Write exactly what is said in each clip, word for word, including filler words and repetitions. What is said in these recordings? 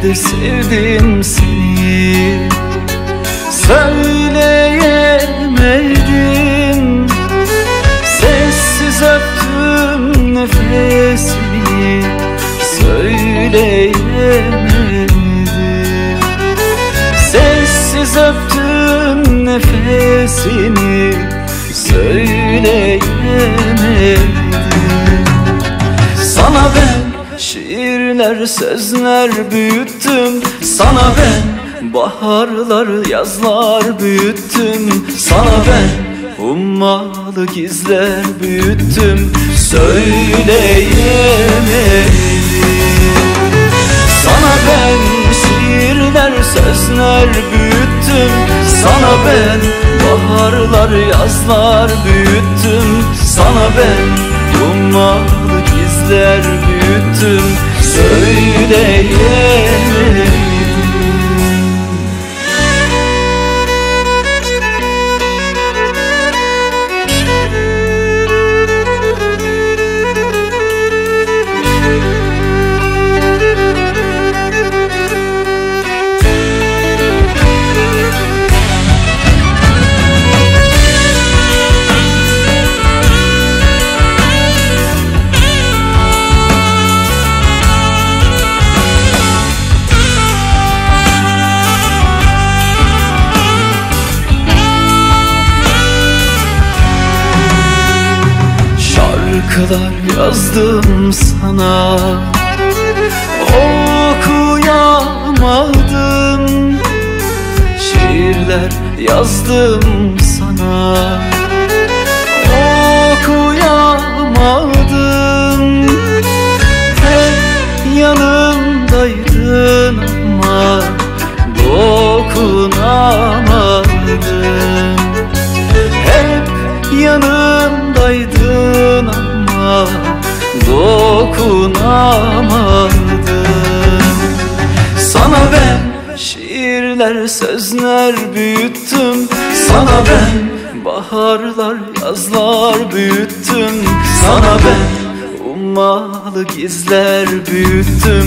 de sevdim seni, söyleyemedim. Sessiz öptüm nefesini, söyleyemedim. Sessiz öptüm nefesini, söyleyemedim. Sana ben şiirler, sözler büyüttüm. Sana ben baharlar, yazlar büyüttüm. Sana ben ummalı gizler büyüttüm. Söyleyemedim. Sana ben şiirler, sözler büyüttüm. Sana ben baharlar, yazlar büyüttüm. Sana ben ummalı gizler büyüttüm. Söyleyemedim. Şarkılar yazdım sana, okuyamadım. Şiirler yazdım sana, okuyamadım. Hep yanımdaydın ama dokunamadım. Hep yanımdaydın ama dokunamadım. Sana ben şiirler, sözler büyüttüm. Sana ben baharlar, yazlar büyüttüm. Sana ben ummalı gizler büyüttüm.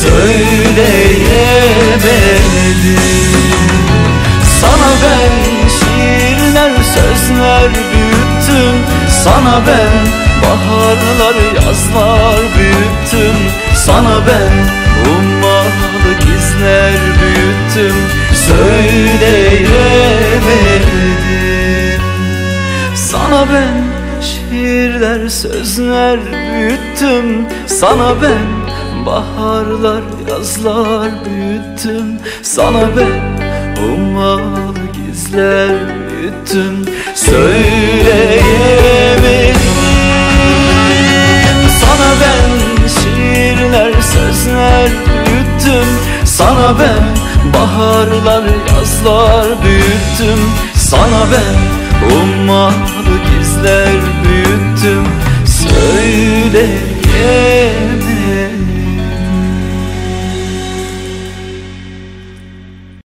Söyleyemedim. Sana ben şiirler, sözler büyüttüm. Sana ben baharlar, yazlar büyüttüm. Sana ben ummalı gizler büyüttüm. Söyleyemedim. Sana ben şiirler, sözler büyüttüm. Sana ben baharlar, yazlar büyüttüm. Sana ben ummalı gizler büyüttüm. Söyleyemedim. Sana ben şiirler, sözler büyüttüm. Sana ben baharlar, yazlar büyüttüm. Sana ben ummalı gizler büyüttüm. Söyle